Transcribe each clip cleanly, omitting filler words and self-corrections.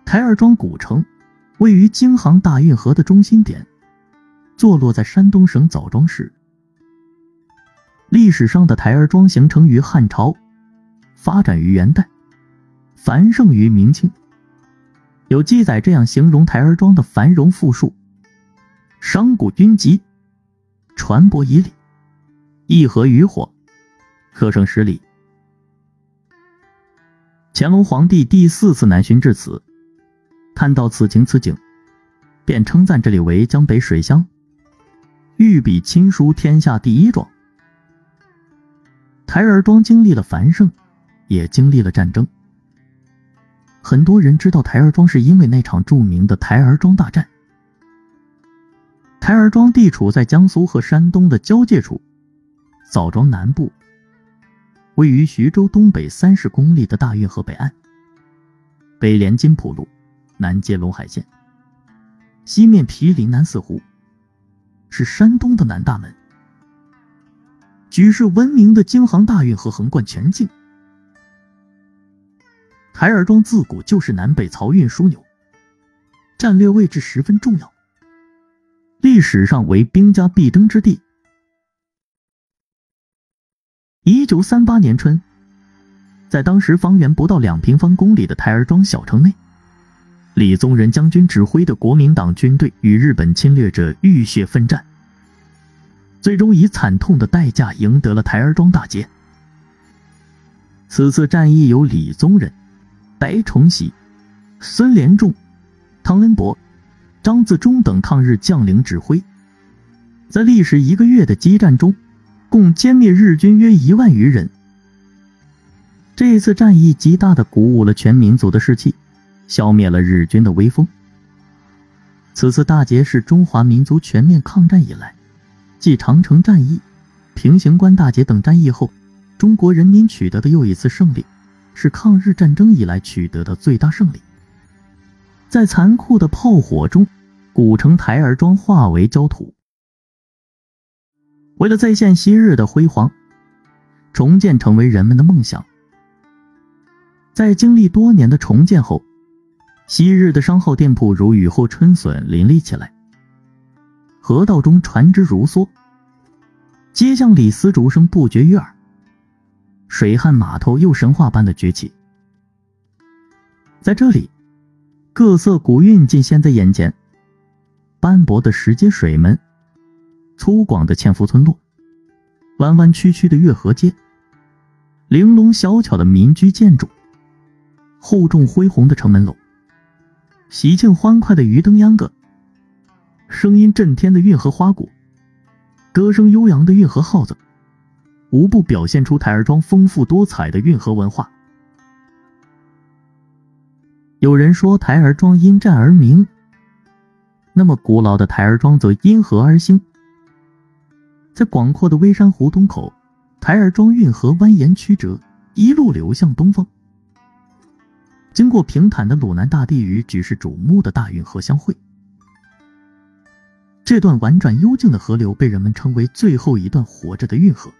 台儿庄古城位于京杭大运河的中心点，坐落在山东省枣庄市。历史上的台儿庄形成于汉朝，发展于元代，繁盛于明清。有记载这样形容台儿庄的繁荣富庶：商贾军集，船舶以里，一河渔火，客乘10里。乾隆皇帝第4次南巡至此，看到此情此景，便称赞这里为江北水乡，御笔亲书天下第一庄。台儿庄经历了繁盛，也经历了战争。很多人知道台儿庄是因为那场著名的台儿庄大战。台儿庄地处在江苏和山东的交界处，枣庄南部，位于徐州东北30公里的大运河北岸，北连金浦路，南接陇海线，西面毗邻南四湖，是山东的南大门。举世闻名的京杭大运河横贯全境。台儿庄自古就是南北漕运枢纽，战略位置十分重要，历史上为兵家必争之地。1938年春，在当时方圆不到2平方公里的台儿庄小城内，李宗仁将军指挥的国民党军队与日本侵略者浴血奋战，最终以惨痛的代价赢得了台儿庄大捷。此次战役由李宗仁、白崇禧、孙连仲、汤恩伯、张自忠等抗日将领指挥，在历时1个月的激战中，共歼灭日军约1万余人。这次战役极大地鼓舞了全民族的士气，消灭了日军的威风。此次大捷是中华民族全面抗战以来，继长城战役、平型关大捷等战役后，中国人民取得的又一次胜利，是抗日战争以来取得的最大胜利。在残酷的炮火中，古城台儿庄化为焦土。为了再现昔日的辉煌，重建成为人们的梦想。在经历多年的重建后，昔日的商号店铺如雨后春笋林立起来，河道中船只如梭，街巷里丝竹声不绝于耳，水旱码头又神话般的崛起。在这里，各色古韵尽现在眼前，斑驳的石阶水门，粗犷的纤夫村落，弯弯曲曲的月河街，玲珑小巧的民居建筑，厚重恢宏的城门楼，喜庆欢快的鱼灯秧歌，声音震天的运河花鼓，歌声悠扬的运河号子，无不表现出台儿庄丰富多彩的运河文化。有人说台儿庄因战而名，那么古老的台儿庄则因河而兴。在广阔的微山湖东口，台儿庄运河蜿蜒曲折，一路流向东方，经过平坦的鲁南大地与举世瞩目的大运河相会。这段婉转幽静的河流被人们称为最后一段活着的运河。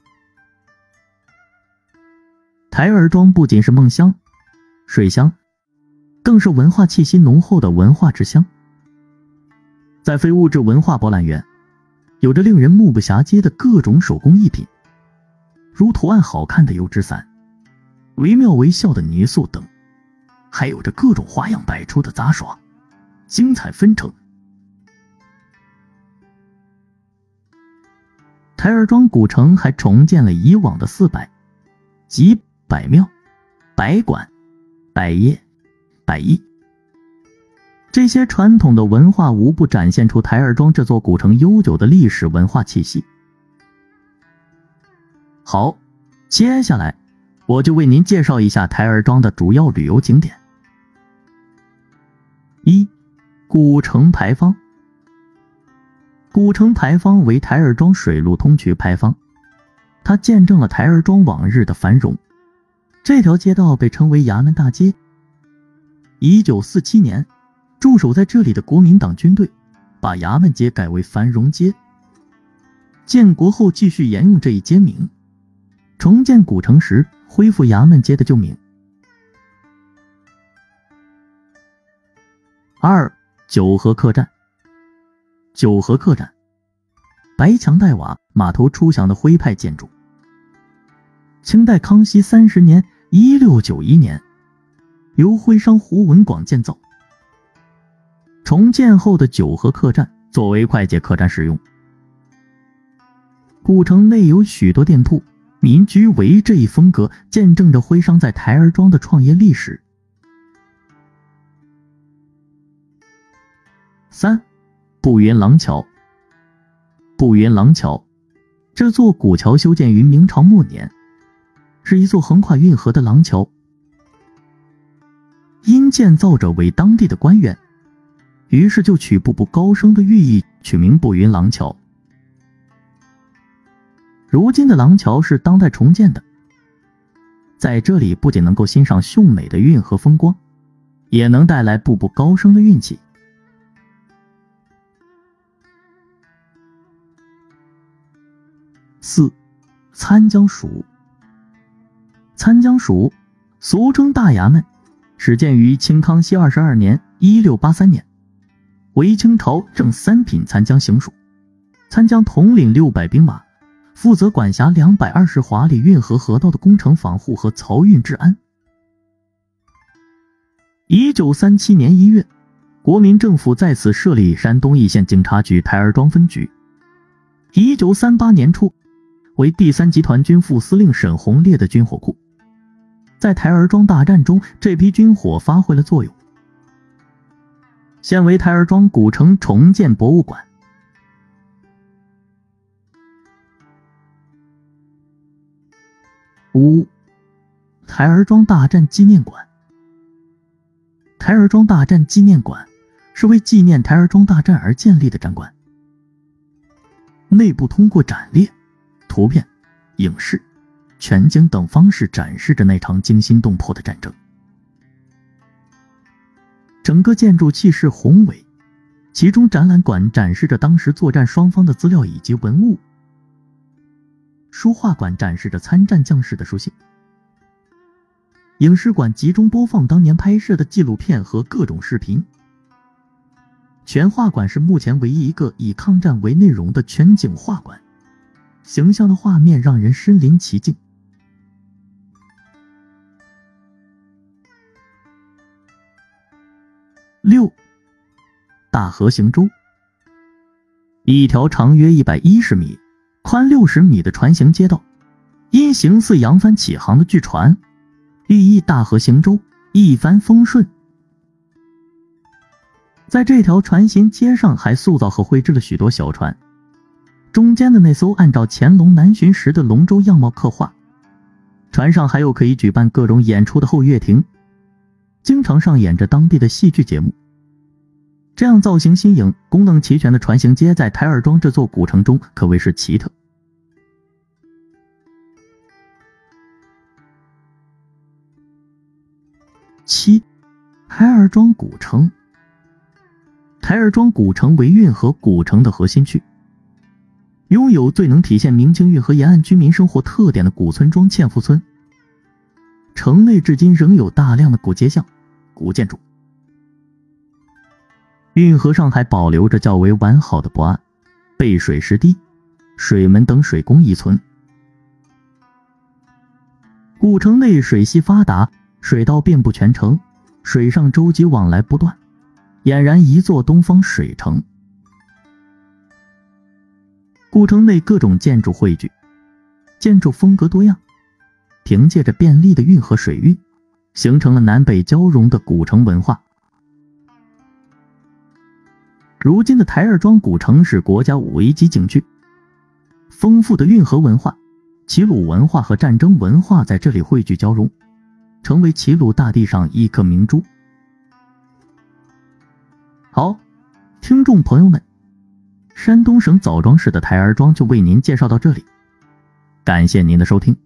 台儿庄不仅是梦乡、水乡，更是文化气息浓厚的文化之乡。在非物质文化博览园，有着令人目不暇接的各种手工艺品，如图案好看的油纸伞、惟妙惟肖的泥塑等，还有着各种花样百出的杂耍，精彩纷呈。台儿庄古城还重建了以往的4百，即百庙、百馆、百业、百艺。这些传统的文化无不展现出台儿庄这座古城悠久的历史文化气息。好，接下来我就为您介绍一下台儿庄的主要旅游景点。1. 古城牌坊。古城牌坊为台儿庄水陆通衢牌坊，它见证了台儿庄往日的繁荣。这条街道被称为衙门大街。1947年，驻守在这里的国民党军队把衙门街改为繁荣街。建国后继续沿用这一街名，重建古城时恢复衙门街的旧名。 2. 九河客栈。九河客栈，白墙黛瓦，码头出响的徽派建筑。清代康熙30年1691年，由徽商胡文广建造。重建后的九河客栈作为快捷客栈使用。古城内有许多店铺，民居为这一风格，见证着徽商在台儿庄的创业历史。3. 步云廊桥。步云廊桥，这座古桥修建于明朝末年，是一座横跨运河的廊桥。因建造者为当地的官员，于是就取步步高升的寓意，取名步云廊桥。如今的廊桥是当代重建的，在这里不仅能够欣赏秀美的运河风光，也能带来步步高升的运气。4. 参江署。参江署俗称大衙门，始建于清康熙22年1683年，为清朝正3品参江行署。参江统领600兵马，负责管辖220华里运河河道的工程防护和漕运治安。1937年1月，国民政府在此设立山东义县警察局台儿庄分局。1938年初，为第3集团军副司令沈鸿烈的军火库。在台儿庄大战中，这批军火发挥了作用，现为台儿庄古城重建博物馆。5. 台儿庄大战纪念馆。台儿庄大战纪念馆是为纪念台儿庄大战而建立的展馆，内部通过展列、图片、影视、全景等方式展示着那场惊心动魄的战争。整个建筑气势宏伟，其中展览馆展示着当时作战双方的资料以及文物，书画馆展示着参战将士的书信，影视馆集中播放当年拍摄的纪录片和各种视频，全画馆是目前唯一一个以抗战为内容的全景画馆，形象的画面让人身临其境。6. 大河行舟。一条长约110米、宽60米的船行街道，因形似扬帆起航的巨船，寓意大河行舟，一帆风顺。在这条船行街上还塑造和绘制了许多小船，中间的那艘按照乾隆南巡时的龙舟样貌刻画，船上还有可以举办各种演出的后乐亭，经常上演着当地的戏剧节目。这样造型新颖、功能齐全的船行街在台儿庄这座古城中可谓是奇特。7. 台儿庄古城。台儿庄古城为运河古城的核心区，拥有最能体现明清运河沿岸居民生活特点的古村庄纤夫村。城内至今仍有大量的古街巷、古建筑。运河上还保留着较为完好的泊岸、背水石堤、水门等水工遗存。古城内水系发达，水道遍布全城，水上舟楫往来不断，俨然一座东方水城。古城内各种建筑汇聚，建筑风格多样，凭借着便利的运河水运，形成了南北交融的古城文化。如今的台儿庄古城是国家5A级景区，丰富的运河文化、齐鲁文化和战争文化在这里汇聚交融，成为齐鲁大地上一颗明珠。好，听众朋友们，山东省枣庄市的台儿庄就为您介绍到这里，感谢您的收听。